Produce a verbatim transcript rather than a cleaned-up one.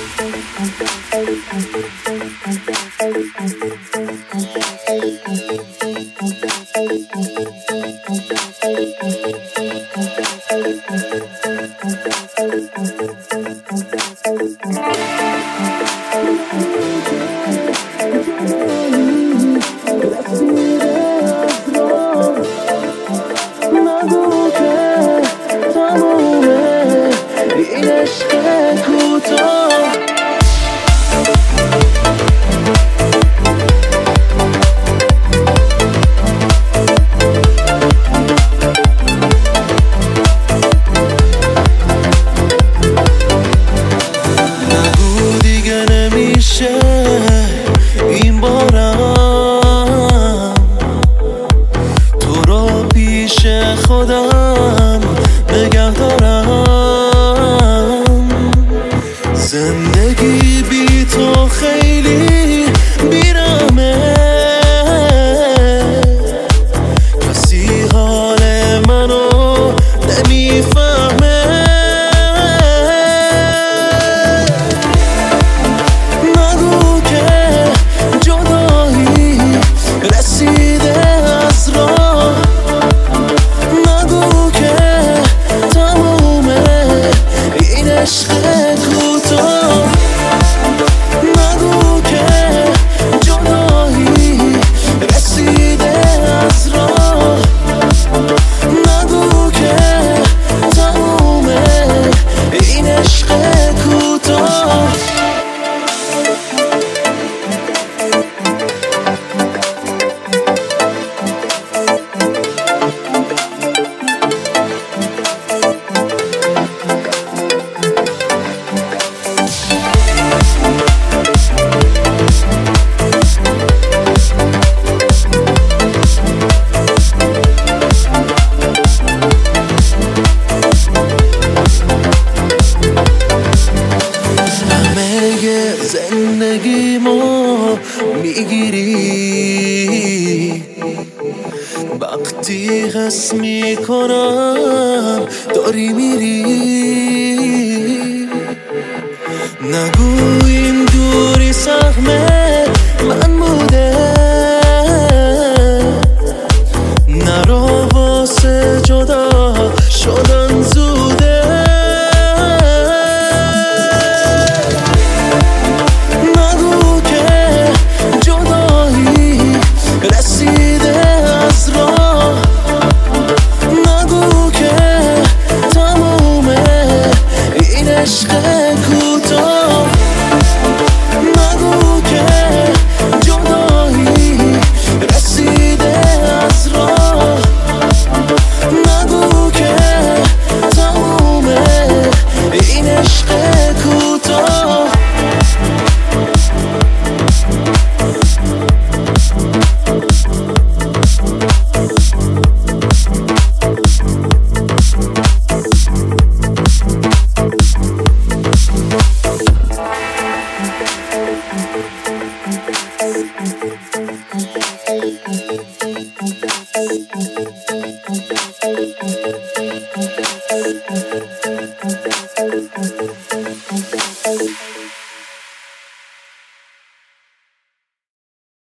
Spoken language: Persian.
نگو که تمومه این عشق کوتاه. نگو دیگه نمیشه این بارم تو رو پیش خودم نگه دارم. زندگی بی تو خیلی بیرمه، کسی حال منو نمیفهمه. نگو که جدایی رسیده از راه، نگو که تمومه این عشق کوتاه. نگو که جدایی رسیده از راه، نگو که تمومه این عشق کوتاه. زندگیمو میگیری وقتی حس میکنم داری میری. نگو این دوری سهمه من بوده، نرو واسه جدا شدن زوده. رسیده از راه، نگو که تمومه این عشق کوتاه. نگو که جدایی رسیده از راه، نگو که تمومه این عشق کوتاه. Thank you.